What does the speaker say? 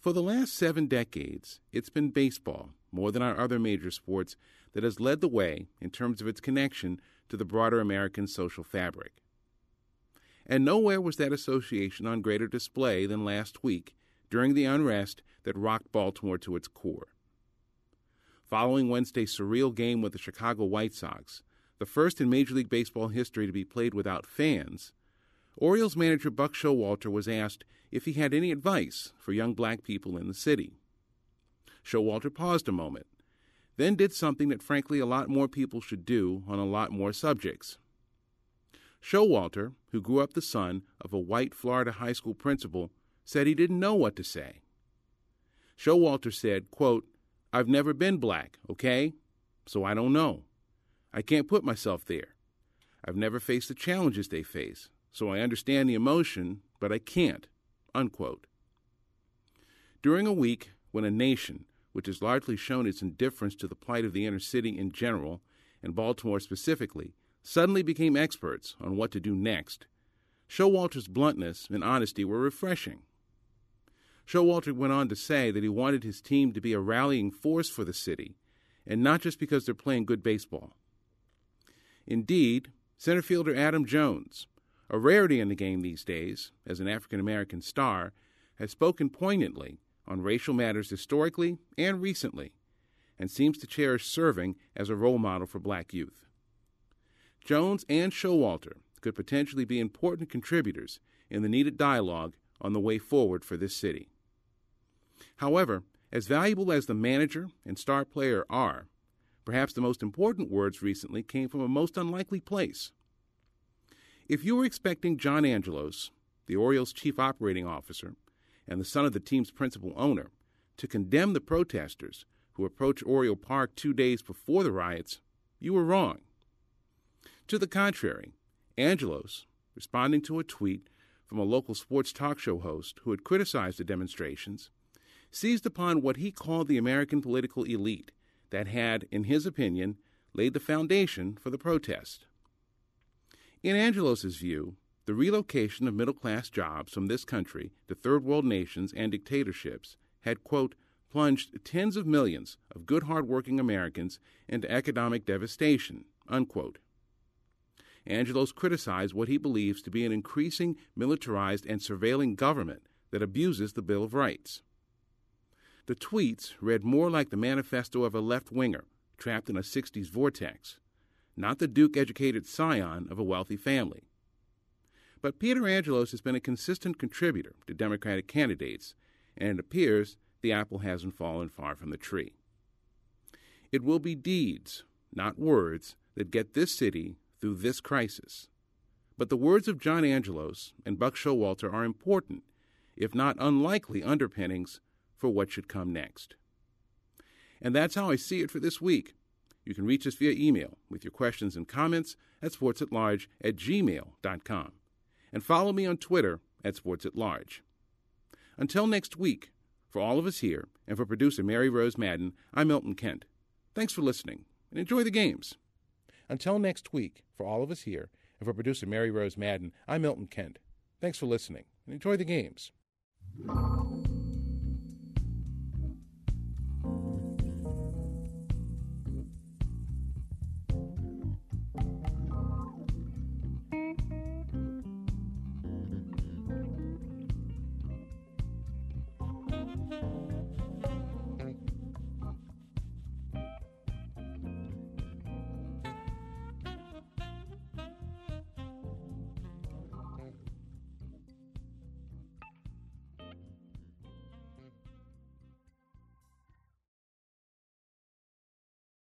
For the last 7 decades, it's been baseball, more than our other major sports, that has led the way in terms of its connection to the broader American social fabric. And nowhere was that association on greater display than last week during the unrest that rocked Baltimore to its core. Following Wednesday's surreal game with the Chicago White Sox, the first in Major League Baseball history to be played without fans, Orioles manager Buck Showalter was asked if he had any advice for young black people in the city. Showalter paused a moment, then did something that frankly a lot more people should do on a lot more subjects. Showalter, who grew up the son of a white Florida high school principal, said he didn't know what to say. Showalter said, quote, "I've never been black, okay? So I don't know. I can't put myself there. I've never faced the challenges they face, so I understand the emotion, but I can't," unquote. During a week when a nation, which has largely shown its indifference to the plight of the inner city in general, and Baltimore specifically, suddenly became experts on what to do next, Showalter's bluntness and honesty were refreshing. Showalter went on to say that he wanted his team to be a rallying force for the city, and not just because they're playing good baseball. Indeed, center fielder Adam Jones, a rarity in the game these days as an African-American star, has spoken poignantly on racial matters historically and recently, and seems to cherish serving as a role model for black youth. Jones and Showalter could potentially be important contributors in the needed dialogue on the way forward for this city. However, as valuable as the manager and star player are, perhaps the most important words recently came from a most unlikely place. If you were expecting John Angelos, the Orioles' chief operating officer and the son of the team's principal owner, to condemn the protesters who approached Oriole Park 2 days before the riots, you were wrong. To the contrary, Angelos, responding to a tweet from a local sports talk show host who had criticized the demonstrations, seized upon what he called the American political elite that had, in his opinion, laid the foundation for the protest. In Angelos' view, the relocation of middle-class jobs from this country to third-world nations and dictatorships had, quote, plunged tens of millions of good, hard-working Americans into economic devastation, unquote. Angelos criticized what he believes to be an increasing militarized and surveilling government that abuses the Bill of Rights. The tweets read more like the manifesto of a left-winger trapped in a 60s vortex, not the Duke-educated scion of a wealthy family. But Peter Angelos has been a consistent contributor to Democratic candidates, and it appears the apple hasn't fallen far from the tree. It will be deeds, not words, that get this city through this crisis. But the words of John Angelos and Buck Showalter are important, if not unlikely, underpinnings for what should come next. And that's how I see it for this week. You can reach us via email with your questions and comments at sportsatlarge@gmail.com. And follow me on Twitter at sportsatlarge. Until next week, for all of us here and for producer Mary Rose Madden, I'm Milton Kent. Thanks for listening and enjoy the games. Until next week, for all of us here and for producer Mary Rose Madden, I'm Milton Kent. Thanks for listening and enjoy the games.